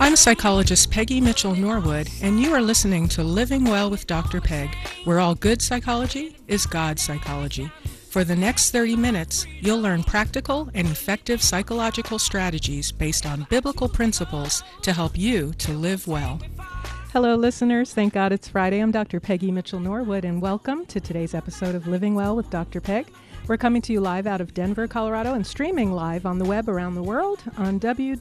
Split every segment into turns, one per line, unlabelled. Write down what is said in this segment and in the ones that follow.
I'm psychologist Peggy Mitchell Norwood, and you are listening to Living Well with Dr. Peg, where all good psychology is God psychology. For the next 30 minutes, you'll learn practical and effective psychological strategies based on biblical principles to help you to live well. Hello, listeners. Thank God it's Friday. I'm Dr. Peggy Mitchell Norwood, and welcome to today's episode of Living Well with Dr. Peg. We're coming to you live out of Denver, Colorado, and streaming live on the web around the world on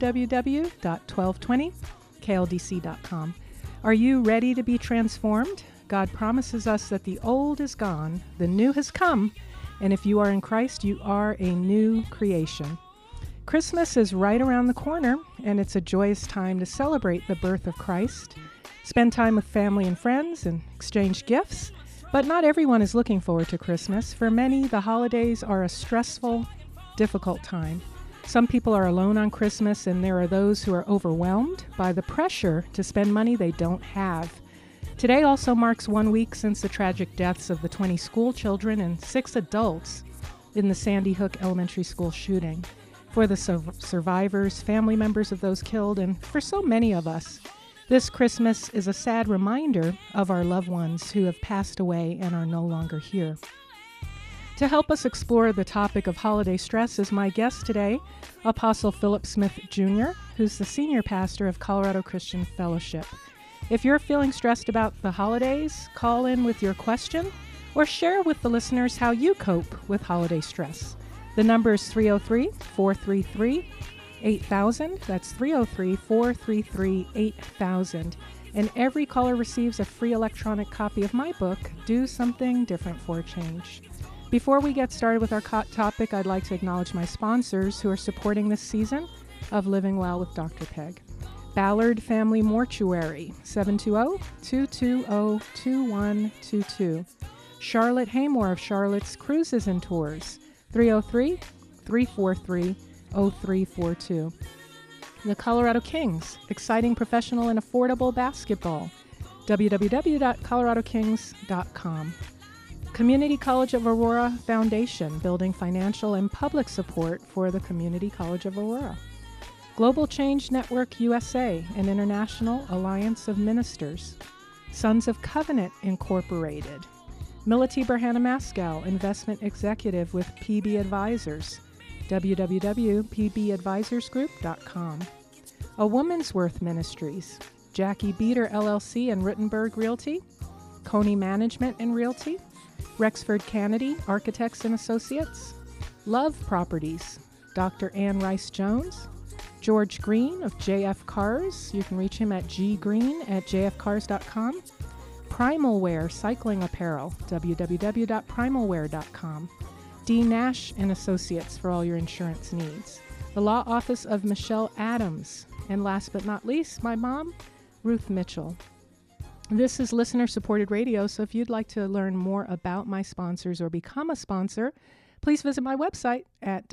www.1220kldc.com. Are you ready to be transformed? God promises us that the old is gone, the new has come, and if you are in Christ, you are a new creation. Christmas is right around the corner, and it's a joyous time to celebrate the birth of Christ, spend time with family and friends, and exchange gifts. But not everyone is looking forward to Christmas. For many, the holidays are a stressful, difficult time. Some people are alone on Christmas, and there are those who are overwhelmed by the pressure to spend money they don't have. Today also marks 1 week since the tragic deaths of the 20 school children and 6 adults in the Sandy Hook Elementary School shooting. For the survivors, family members of those killed, and for so many of us, this Christmas is a sad reminder of our loved ones who have passed away and are no longer here. To help us explore the topic of holiday stress is my guest today, Apostle Philip Smith Jr., who's the senior pastor of Colorado Christian Fellowship. If you're feeling stressed about the holidays, call in with your question or share with the listeners how you cope with holiday stress. The number is 303-433-8000. That's 303-433-8000. And every caller receives a free electronic copy of my book, Do Something Different for a Change. Before we get started with our topic, I'd like to acknowledge my sponsors who are supporting this season of Living Well with Dr. Peg. Ballard Family Mortuary, 720-220-2122. Charlotte Haymore of Charlotte's Cruises and Tours, 303-343-0342. The Colorado Kings, exciting professional and affordable basketball, www.coloradokings.com. Community College of Aurora Foundation, building financial and public support for the Community College of Aurora. Global Change Network USA, an international alliance of ministers. Sons of Covenant Incorporated. Mility Berhana Mascow, investment executive with PB Advisors, www.pbadvisorsgroup.com. A Woman's Worth Ministries, Jackie Beater LLC and Rittenberg Realty, Coney Management and Realty, Rexford Kennedy Architects and Associates, Love Properties, Dr. Ann Rice Jones, George Green of JF Cars. You can reach him at ggreen@jfcars.com. Primal Wear Cycling Apparel, www.primalwear.com. D. Nash and Associates for all your insurance needs. The Law Office of Michelle Adams. And last but not least, my mom, Ruth Mitchell. This is listener-supported radio, so if you'd like to learn more about my sponsors or become a sponsor, please visit my website at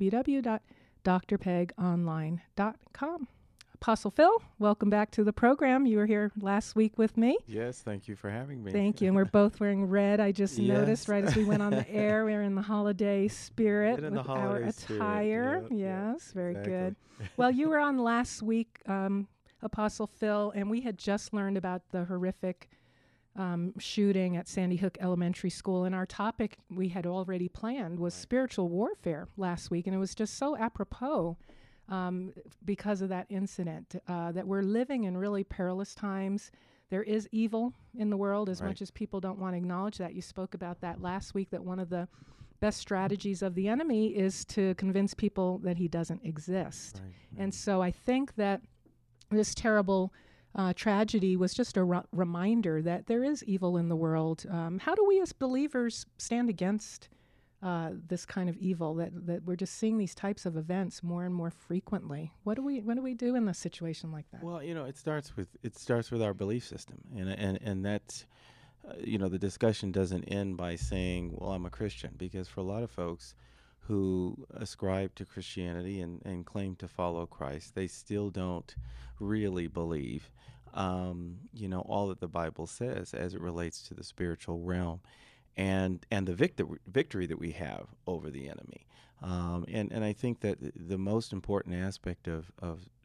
www.drpegonline.com. Apostle Phil, welcome back to the program. You were here last week with me.
Yes, thank you for having me.
Thank you. And we're both wearing red. I just noticed right as we went on the air, we were in the holiday spirit with our attire. Yes, very good. Well, you were on last week, Apostle Phil, and we had just learned about the horrific shooting at Sandy Hook Elementary School. And our topic we had already planned was spiritual warfare last week. And it was just so apropos because of that incident, that we're living in really perilous times. There is evil in the world as much as people don't want to acknowledge that. You spoke about that last week, that one of the best strategies of the enemy is to convince people that he doesn't exist. And so I think that this terrible tragedy was just a reminder that there is evil in the world. How do we as believers stand against this kind of evil, that we're just seeing these types of events more and more frequently? What do we do in a situation like that?
Well, it starts with our belief system, and that's the discussion doesn't end by saying, well, I'm a Christian, because for a lot of folks who ascribe to Christianity and claim to follow Christ, they still don't really believe all that the Bible says as it relates to the spiritual realm and the victory that we have over the enemy. And I think that the most important aspect of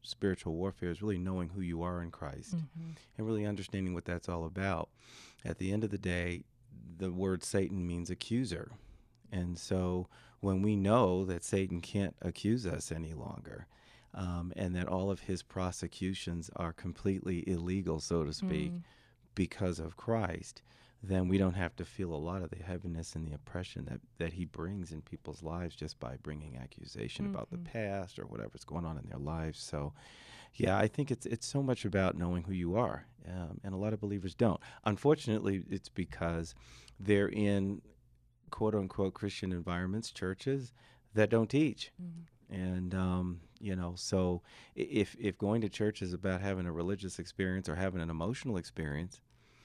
spiritual warfare is really knowing who you are in Christ and really understanding what that's all about. At the end of the day, the word Satan means accuser. And so when we know that Satan can't accuse us any longer, and that all of his prosecutions are completely illegal, so to speak, because of Christ, then we don't have to feel a lot of the heaviness and the oppression that he brings in people's lives just by bringing accusation about the past or whatever's going on in their lives. So, yeah, I think it's so much about knowing who you are, and a lot of believers don't. Unfortunately, it's because they're in quote-unquote Christian environments, churches, that don't teach. And, so if going to church is about having a religious experience or having an emotional experience,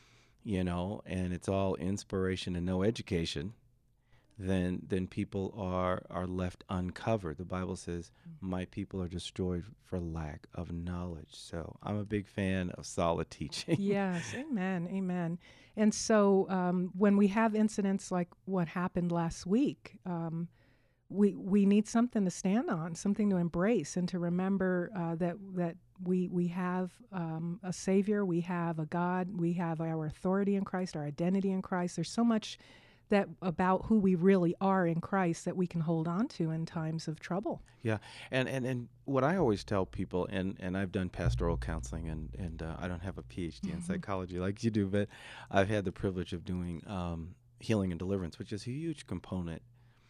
and it's all inspiration and no education, then people are left uncovered. The Bible says, my people are destroyed for lack of knowledge. So I'm a big fan of solid teaching.
Yes, amen, amen. And so when we have incidents like what happened last week, we need something to stand on, something to embrace, and to remember that we have a Savior, we have a God, we have our authority in Christ, our identity in Christ. There's so much that about who we really are in Christ that we can hold on to in times of trouble.
Yeah, and what I always tell people, and I've done pastoral counseling, and I don't have a PhD in psychology like you do, but I've had the privilege of doing healing and deliverance, which is a huge component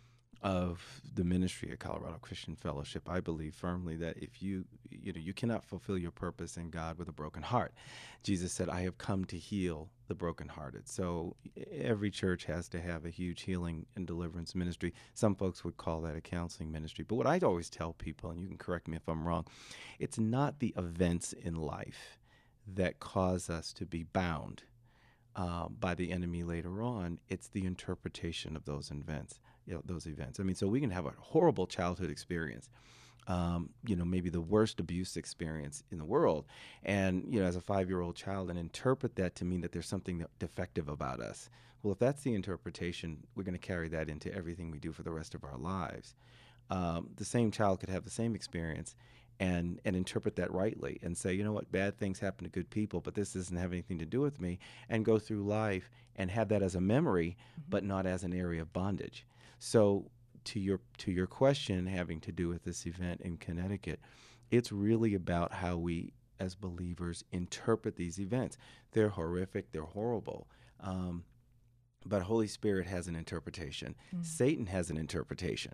of the ministry of Colorado Christian Fellowship. I believe firmly that if you cannot fulfill your purpose in God with a broken heart. Jesus said, I have come to heal the brokenhearted. So every church has to have a huge healing and deliverance ministry. Some folks would call that a counseling ministry. But what I always tell people, and you can correct me if I'm wrong, it's not the events in life that cause us to be bound by the enemy later on. It's the interpretation of those events. I mean, so we can have a horrible childhood experience, maybe the worst abuse experience in the world, and, as a 5-year-old child, and interpret that to mean that there's something defective about us. Well, if that's the interpretation, we're going to carry that into everything we do for the rest of our lives. The same child could have the same experience and interpret that rightly and say, you know what, bad things happen to good people, but this doesn't have anything to do with me, and go through life and have that as a memory, but not as an area of bondage. So to your question having to do with this event in Connecticut, it's really about how we as believers interpret these events. They're horrific, they're horrible, but Holy Spirit has an interpretation. Satan has an interpretation.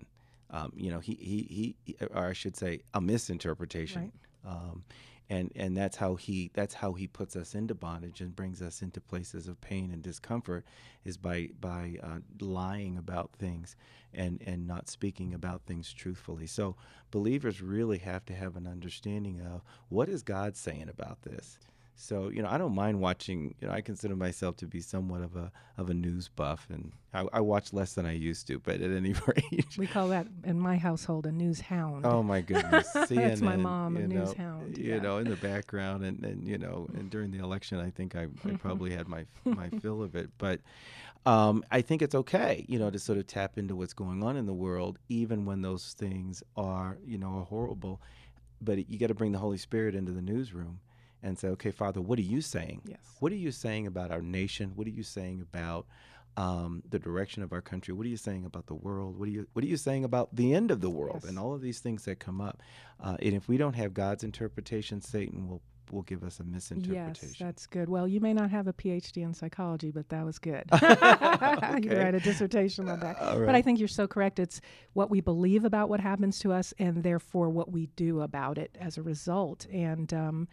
He or I should say, a misinterpretation. Right. And that's how he puts us into bondage and brings us into places of pain and discomfort, is by lying about things and not speaking about things truthfully. So believers really have to have an understanding of what is God saying about this. So, I don't mind watching. I consider myself to be somewhat of a news buff, and I watch less than I used to. But at any rate,
we call that in my household a news hound.
Oh my goodness, CNN,
that's my mom, a news hound.
In the background, and during the election, I think I probably had my fill of it. But I think it's okay, to sort of tap into what's going on in the world, even when those things are horrible. But you got to bring the Holy Spirit into the newsroom and say, okay, Father, what are you saying?
Yes.
What are you saying about our nation? What are you saying about the direction of our country? What are you saying about the world? What are you saying about the end of the world? Yes. And all of these things that come up. And if we don't have God's interpretation, Satan will give us a misinterpretation.
Yes, that's good. Well, you may not have a PhD in psychology, but that was good. You could write a dissertation on that. Right. But I think you're so correct. It's what we believe about what happens to us, and therefore what we do about it as a result. And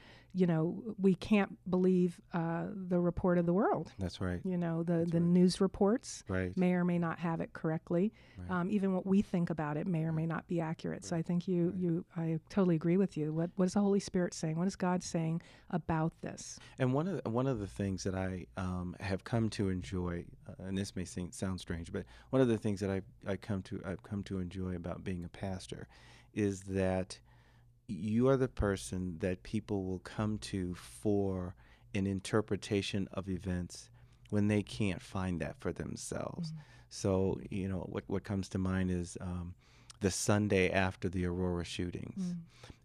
we can't believe the report of the world.
That's right.
The news reports
right.
may or may not have it correctly. Right. Even what we think about it may or may not be accurate. Right. So I think I totally agree with you. What is the Holy Spirit saying? What is God saying about this?
And one of the things that I have come to enjoy, and this may sound strange, but one of the things that I've come to enjoy about being a pastor is that you are the person that people will come to for an interpretation of events when they can't find that for themselves. Mm-hmm. So, what comes to mind is the Sunday after the Aurora shootings. Mm-hmm.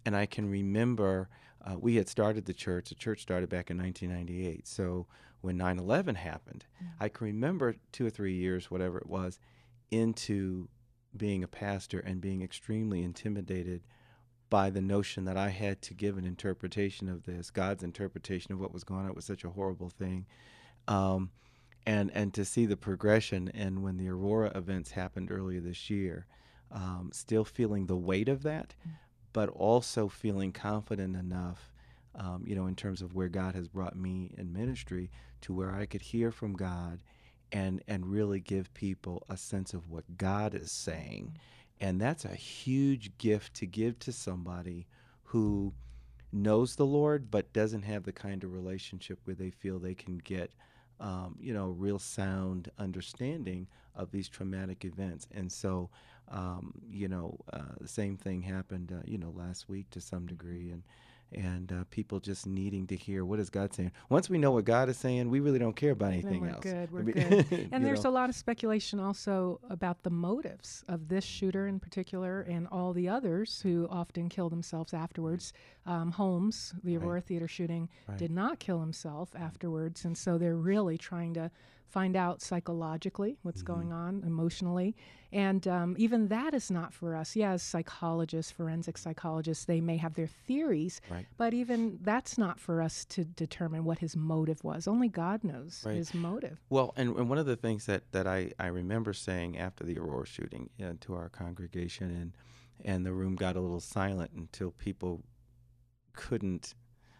And I can remember we had started the church started back in 1998. So when 9/11 happened, I can remember 2 or 3 years, whatever it was, into being a pastor and being extremely intimidated by the notion that I had to give an interpretation of this, God's interpretation of what was going on. It was such a horrible thing. Um, and to see the progression, and when the Aurora events happened earlier this year, still feeling the weight of that, but also feeling confident enough, in terms of where God has brought me in ministry, to where I could hear from God and really give people a sense of what God is saying. And that's a huge gift to give to somebody who knows the Lord but doesn't have the kind of relationship where they feel they can get real sound understanding of these traumatic events. And so the same thing happened last week to some degree, and people just needing to hear, what is God saying? Once we know what God is saying, we really don't care about anything
we're
else.
Good. We're good. And there's a lot of speculation also about the motives of this shooter in particular, and all the others who often kill themselves afterwards. Holmes, the Aurora Theater shooting, did not kill himself afterwards, and so they're really trying to find out psychologically what's going on, emotionally. And even that is not for us. Yeah, as psychologists, forensic psychologists, they may have their theories, but even that's not for us to determine what his motive was. Only God knows his motive.
Well, and one of the things that I remember saying after the Aurora shooting to our congregation, and the room got a little silent until people couldn't,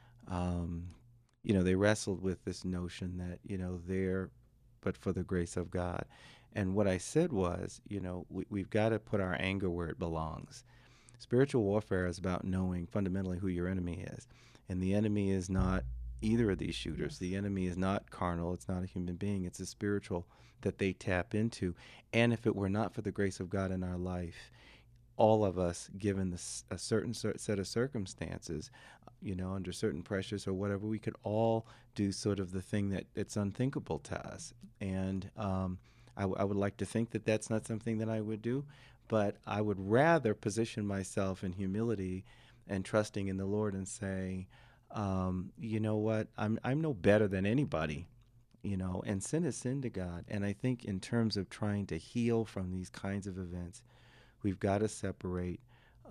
they wrestled with this notion that, they're but for the grace of God. And what I said was, we've got to put our anger where it belongs. Spiritual warfare is about knowing fundamentally who your enemy is. And the enemy is not either of these shooters. Yes. The enemy is not carnal. It's not a human being. It's a spiritual that they tap into. And if it were not for the grace of God in our life, all of us, given a certain set of circumstances, under certain pressures or whatever, we could all do sort of the thing it's unthinkable to us. And I would like to think that that's not something that I would do, but I would rather position myself in humility and trusting in the Lord and say, you know what, I'm no better than anybody, and sin is sin to God. And I think in terms of trying to heal from these kinds of events, we've got to separate,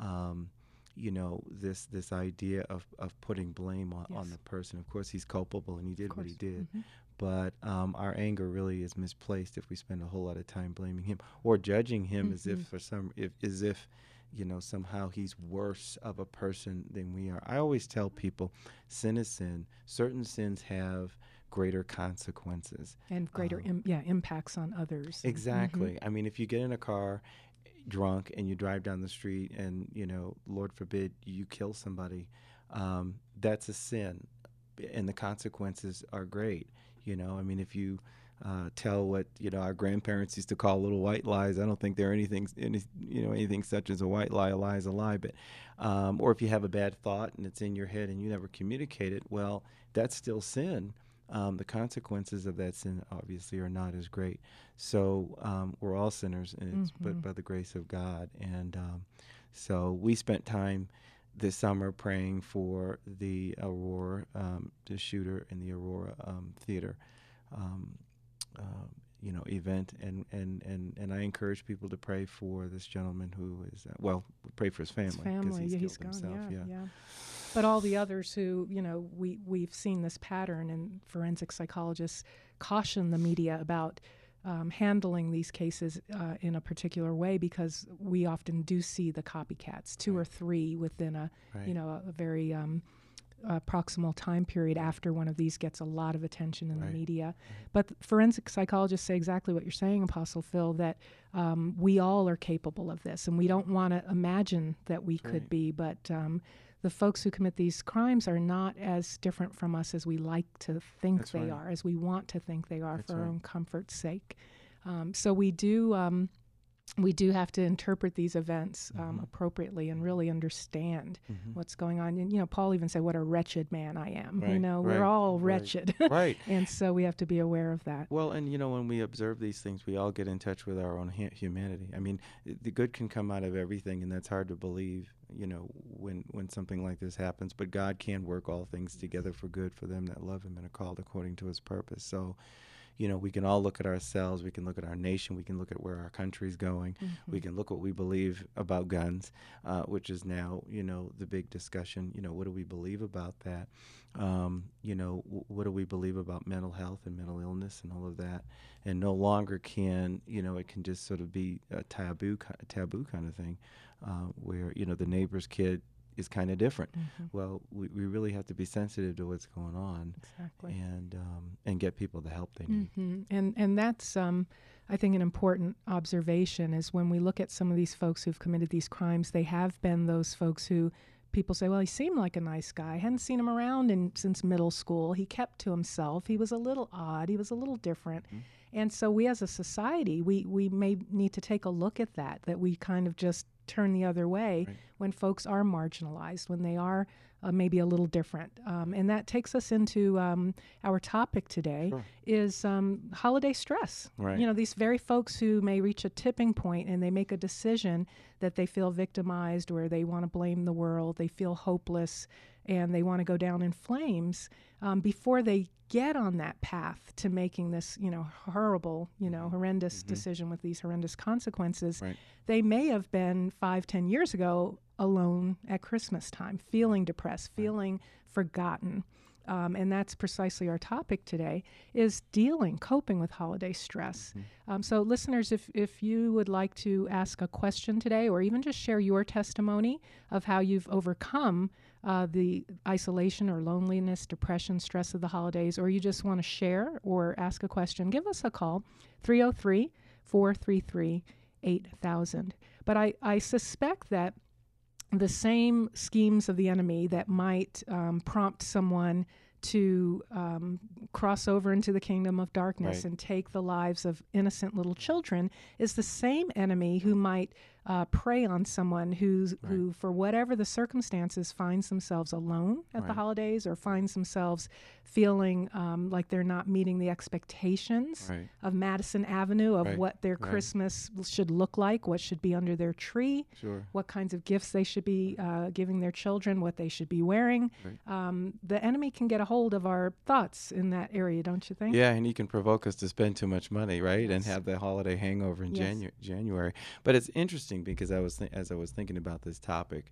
this idea of putting blame on the person. Of course, he's culpable and he did what he did. But our anger really is misplaced if we spend a whole lot of time blaming him or judging him as if somehow he's worse of a person than we are. I always tell people, sin is sin. Certain sins have greater consequences
and greater impacts on others.
Exactly. I mean, if you get in a car drunk and you drive down the street and Lord forbid you kill somebody, that's a sin, and the consequences are great. I mean, if you tell what our grandparents used to call little white lies, I don't think they're anything such as a white lie. A lie is a lie. But or if you have a bad thought and it's in your head and you never communicate it, well, that's still sin. The consequences of that sin obviously are not as great. So we're all sinners, and it's but by the grace of God. And so we spent time this summer praying for the Aurora, the shooter in the Aurora Theater, event. And I encourage people to pray for this gentleman who is, pray for his family because he's killed himself.
Yeah. But all the others who, we've seen this pattern, and forensic psychologists caution the media about handling these cases in a particular way, because we often do see the copycats, two or three within a very proximal time period after one of these gets a lot of attention in the media. But forensic psychologists say exactly what you're saying, Apostle Phil, that we all are capable of this, and we don't want to imagine that we could be, but the folks who commit these crimes are not as different from us as we like to think they are, as we want to think they are for our own comfort's sake. So we do we do have to interpret these events appropriately and really understand what's going on. And, Paul even said, what a wretched man I am.
Right,
We're all
right,
wretched.
right.
And so we have to be aware of that.
Well, and when we observe these things, we all get in touch with our own humanity. I mean, the good can come out of everything, and that's hard to believe, when something like this happens. But God can work all things together for good for them that love Him and are called according to His purpose. So, we can all look at ourselves. We can look at our nation. We can look at where our country's going. We can look what we believe about guns, which is now, the big discussion. What do we believe about that? What do we believe about mental health and mental illness and all of that? And no longer can, it can just sort of be a taboo kind of thing, where, the neighbor's kid is kind of different. Well, we really have to be sensitive to what's going on,
exactly,
and get people the help they need.
And that's I think an important observation is when we look at some of these folks who've committed these crimes, they have been those folks who people say, well, he seemed like a nice guy. I hadn't seen him around since middle school. He kept to himself. He was a little odd. He was a little different. And so we as a society, we may need to take a look at that we kind of just turn the other way when folks are marginalized, when they are maybe a little different. And that takes us into our topic today is holiday stress.
Right.
These very folks who may reach a tipping point and they make a decision that they feel victimized or they want to blame the world, they feel hopeless, and they want to go down in flames before they get on that path to making this, horrible, horrendous decision with these horrendous consequences. They may have been 5-10 years ago alone at Christmas time, feeling depressed, feeling forgotten. And that's precisely our topic today, is coping with holiday stress. So listeners, if you would like to ask a question today or even just share your testimony of how you've overcome the isolation or loneliness, depression, stress of the holidays, or you just want to share or ask a question, give us a call, 303-433-8000. But I suspect that the same schemes of the enemy that might prompt someone to cross over into the kingdom of darkness and take the lives of innocent little children is the same enemy who might prey on someone who, for whatever the circumstances, finds themselves alone at the holidays or finds themselves feeling like they're not meeting the expectations of Madison Avenue of what their Christmas should look like, what should be under their tree, what kinds of gifts they should be giving their children, what they should be wearing. The enemy can get a hold of our thoughts in that area, don't you think?
Yeah, and he can provoke us to spend too much money, right? And have the holiday hangover in January. But it's interesting because as I was thinking about this topic,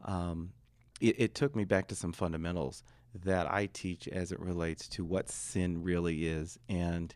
it took me back to some fundamentals that I teach as it relates to what sin really is and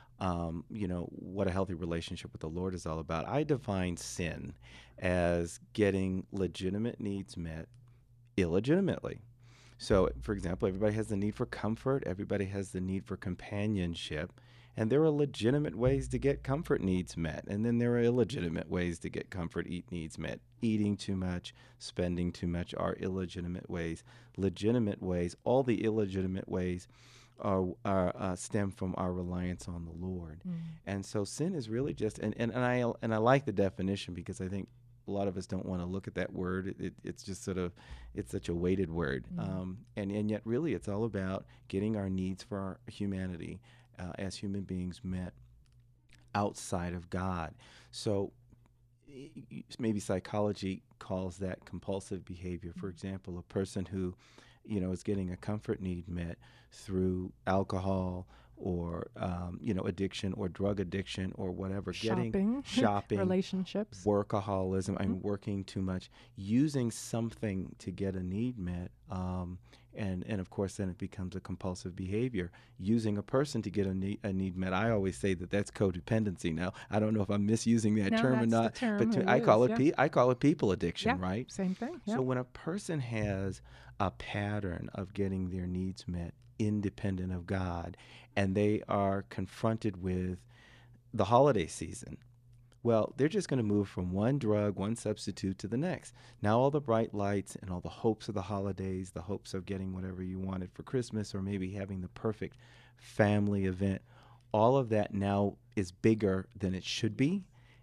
what a healthy relationship with the Lord is all about. I define sin as getting legitimate needs met illegitimately. So, for example, everybody has the need for comfort. Everybody has the need for companionship. And there are legitimate ways to get comfort needs met. And then there are illegitimate ways to get comfort needs met. Eating too much, spending too much are illegitimate ways. Legitimate ways, all the illegitimate ways are stem from our reliance on the Lord. And so sin is really just, and I like the definition because I think a lot of us don't want to look at that word. It's just sort of, it's such a weighted word. And yet really it's all about getting our needs for our humanity as human beings met outside of God. So maybe psychology calls that compulsive behavior. For example, a person who, is getting a comfort need met through alcohol or, addiction or drug addiction or whatever. Shopping,
relationships,
workaholism, I'm working too much, using something to get a need met. And of course, then it becomes a compulsive behavior. Using a person to get a need met, I always say that that's codependency. Now, I don't know if I'm misusing that term or not, but I call it people addiction, right?
Same thing. Yeah.
So when a person has a pattern of getting their needs met independent of God, and they are confronted with the holiday season, well, they're just going to move from one drug, one substitute to the next. Now all the bright lights and all the hopes of the holidays, the hopes of getting whatever you wanted for Christmas or maybe having the perfect family event, all of that now is bigger than it should be.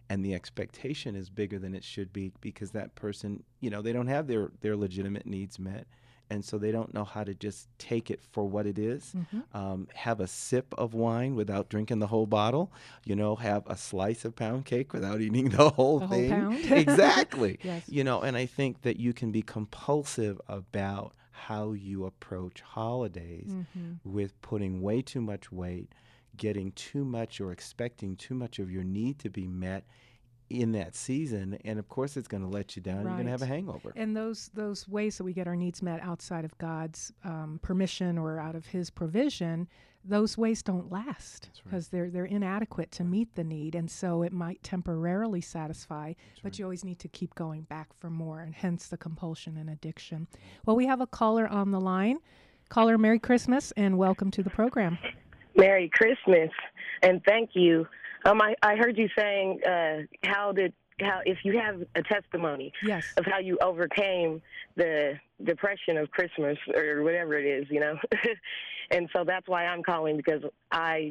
and the expectation is bigger than it should be because that person, they don't have their legitimate needs met. And so they don't know how to just take it for what it is, have a sip of wine without drinking the whole bottle, have a slice of pound cake without eating the whole thing.
Pound.
Exactly.
Yes.
And I think that you can be compulsive about how you approach holidays with putting way too much weight, getting too much or expecting too much of your need to be met in that season, and of course it's going to let you down. You're going to have a hangover.
And those ways that we get our needs met outside of God's permission or out of His provision, those ways don't last because they're inadequate to meet the need, and so it might temporarily satisfy, but you always need to keep going back for more, and hence the compulsion and addiction. Well, we have a caller on the line. Caller, Merry Christmas and welcome to the program.
Merry Christmas, and thank you. I heard you saying how if you have a testimony of how you overcame the depression of Christmas or whatever it is, and so that's why I'm calling, because I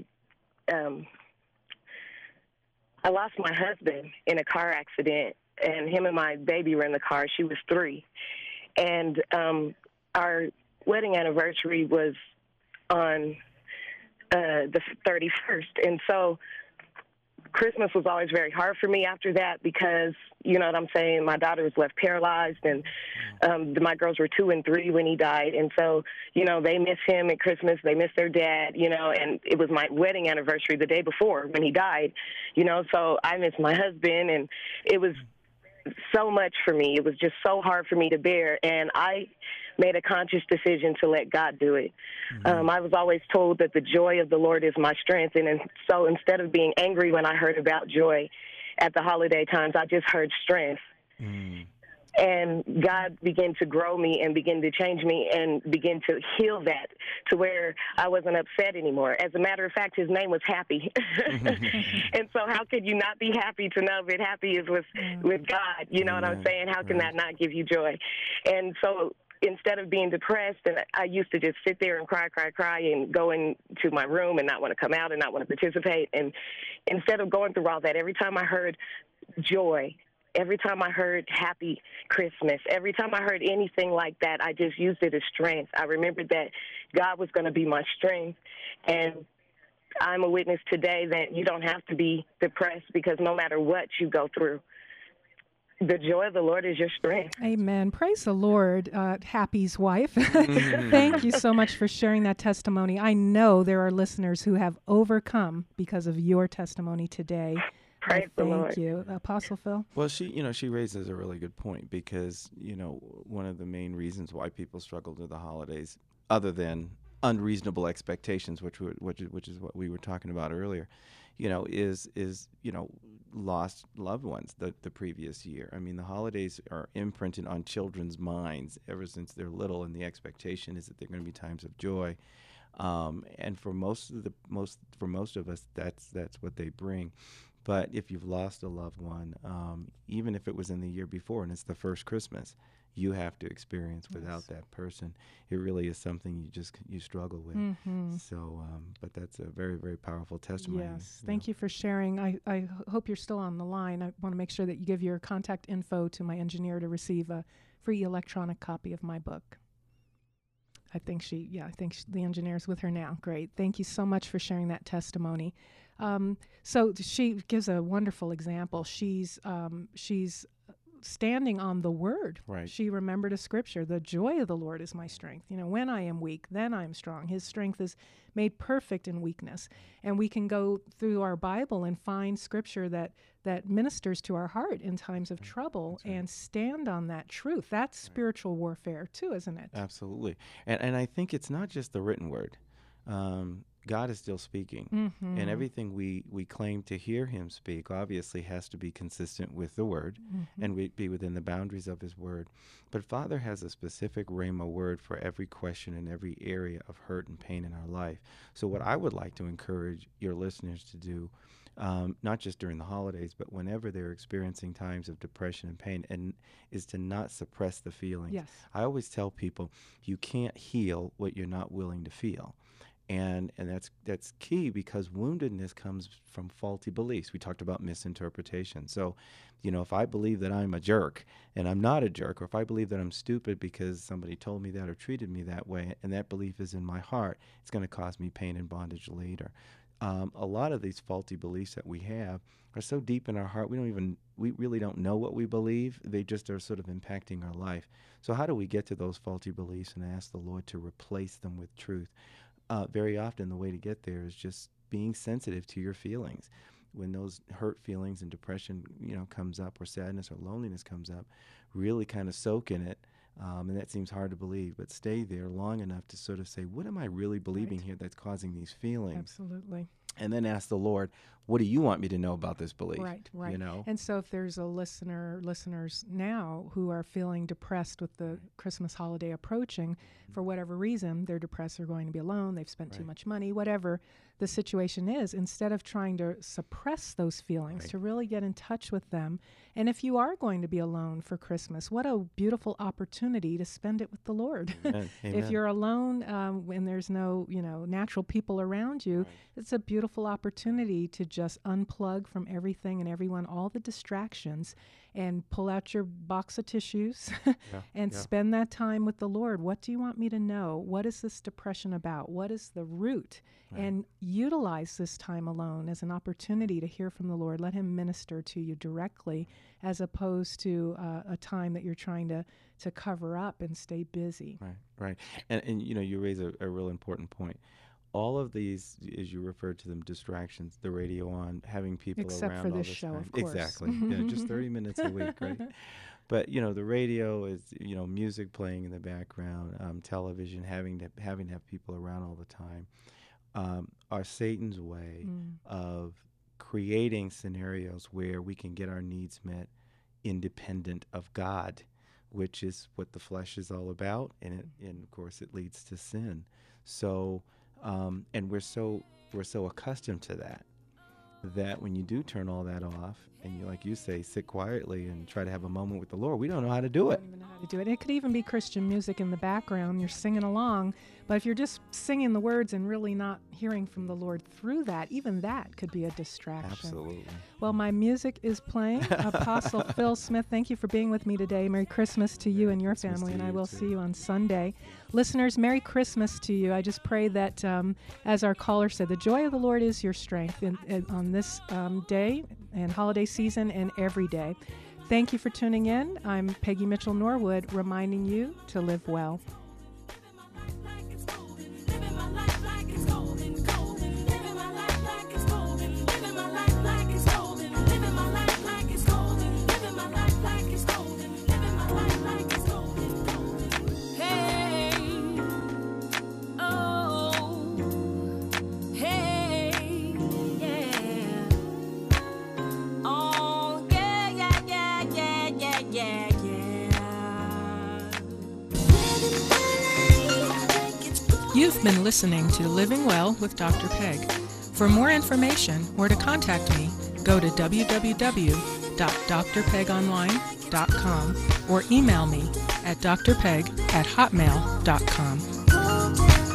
lost my husband in a car accident, and him and my baby were in the car. She was 3, and our wedding anniversary was on the 31st, and so Christmas was always very hard for me after that because, you know what I'm saying, my daughter was left paralyzed, and my girls were 2 and 3 when he died. And so, they miss him at Christmas. They miss their dad, and it was my wedding anniversary the day before when he died, so I miss my husband, and it was so much for me. It was just so hard for me to bear, and I made a conscious decision to let God do it. I was always told that the joy of the Lord is my strength, and so instead of being angry when I heard about joy at the holiday times, I just heard strength. And God began to grow me and begin to change me and begin to heal that to where I wasn't upset anymore. As a matter of fact, his name was Happy. And so how could you not be happy to know that happy is with God? You know what I'm saying? How can that not give you joy? And so instead of being depressed, and I used to just sit there and cry and go into my room and not want to come out and not want to participate. And instead of going through all that, every time I heard joy, every time I heard Happy Christmas, every time I heard anything like that, I just used it as strength. I remembered that God was going to be my strength. And I'm a witness today that you don't have to be depressed, because no matter what you go through, the joy of the Lord is your strength.
Amen. Praise the Lord, Happy's wife. Thank you so much for sharing that testimony. I know there are listeners who have overcome because of your testimony today.
Praise the Lord.
Thank you. Apostle Phil?
Well, she raises a really good point, because, one of the main reasons why people struggle through the holidays, other than unreasonable expectations, which is what we were talking about earlier, is lost loved ones the previous year. I mean, the holidays are imprinted on children's minds ever since they're little, and the expectation is that they're going to be times of joy. And for most of us, that's what they bring. But if you've lost a loved one, even if it was in the year before and it's the first Christmas you have to experience without that person, it really is something you struggle with. So, but that's a very, very powerful testimony.
Yes, thank you for sharing. I hope you're still on the line. I want to make sure that you give your contact info to my engineer to receive a free electronic copy of my book. I think the engineer's with her now. Great. Thank you so much for sharing that testimony. So she gives a wonderful example. She's standing on the word.
Right.
She remembered a scripture. The joy of the Lord is my strength. When I am weak, then I am strong. His strength is made perfect in weakness. And we can go through our Bible and find scripture that ministers to our heart in times of trouble and stand on that truth. That's spiritual warfare too, isn't it?
Absolutely. And I think it's not just the written word. God is still speaking, and everything we claim to hear him speak obviously has to be consistent with the word and be within the boundaries of his word. But Father has a specific rhema word for every question and every area of hurt and pain in our life. So what I would like to encourage your listeners to do, not just during the holidays, but whenever they're experiencing times of depression and pain, and is to not suppress the feelings.
Yes.
I always tell people, you can't heal what you're not willing to feel. And that's key, because woundedness comes from faulty beliefs. We talked about misinterpretation. So, if I believe that I'm a jerk and I'm not a jerk, or if I believe that I'm stupid because somebody told me that or treated me that way, and that belief is in my heart, it's going to cause me pain and bondage later. A lot of these faulty beliefs that we have are so deep in our heart, we really don't know what we believe. They just are sort of impacting our life. So how do we get to those faulty beliefs and ask the Lord to replace them with truth? Very often the way to get there is just being sensitive to your feelings. When those hurt feelings and depression, comes up, or sadness or loneliness comes up, really kind of soak in it. And that seems hard to believe, but stay there long enough to sort of say, what am I really believing here that's causing these feelings?
Absolutely.
And then ask the Lord, what do you want me to know about this belief?
Right. And so if there's listeners now who are feeling depressed with the Christmas holiday approaching, for whatever reason, they're depressed, they're going to be alone, they've spent too much money, whatever the situation is, instead of trying to suppress those feelings, to really get in touch with them. And if you are going to be alone for Christmas, what a beautiful opportunity to spend it with the Lord.
Amen.
If you're alone when there's no, natural people around you, it's a beautiful opportunity to just unplug from everything and everyone, all the distractions, and pull out your box of tissues and spend that time with the Lord. What do you want me to know? What is this depression about? What is the root? And utilize this time alone as an opportunity to hear from the Lord. Let him minister to you directly, as opposed to a time that you're trying to cover up and stay busy.
Right. And you raise a real important point. All of these, as you referred to them, distractions, the radio on, having people
except
around
for
all
this
this
show,
time.
of course.
Exactly. Just 30 minutes a week, right? But the radio is music playing in the background, television, having to have people around all the time, are Satan's way of creating scenarios where we can get our needs met independent of God, which is what the flesh is all about, and of course it leads to sin. So and we're so accustomed to that when you do turn all that off and you, like you say, sit quietly and try to have a moment with the Lord, we don't know how to do it.
We don't even know how to do it. It could even be Christian music in the background. You're singing along, but if you're just singing the words and really not hearing from the Lord through that, even that could be a distraction.
Absolutely.
Well, my music is playing. Apostle Phil Smith, thank you for being with me today. Merry Christmas to you and your family, and I will see you on Sunday. Listeners, Merry Christmas to you. I just pray that, as our caller said, the joy of the Lord is your strength on this day and holiday season and every day. Thank you for tuning in. I'm Peggy Mitchell Norwood, reminding you to live well. You've been listening to Living Well with Dr. Peg. For more information or to contact me, go to www.drpegonline.com or email me at drpeg@hotmail.com.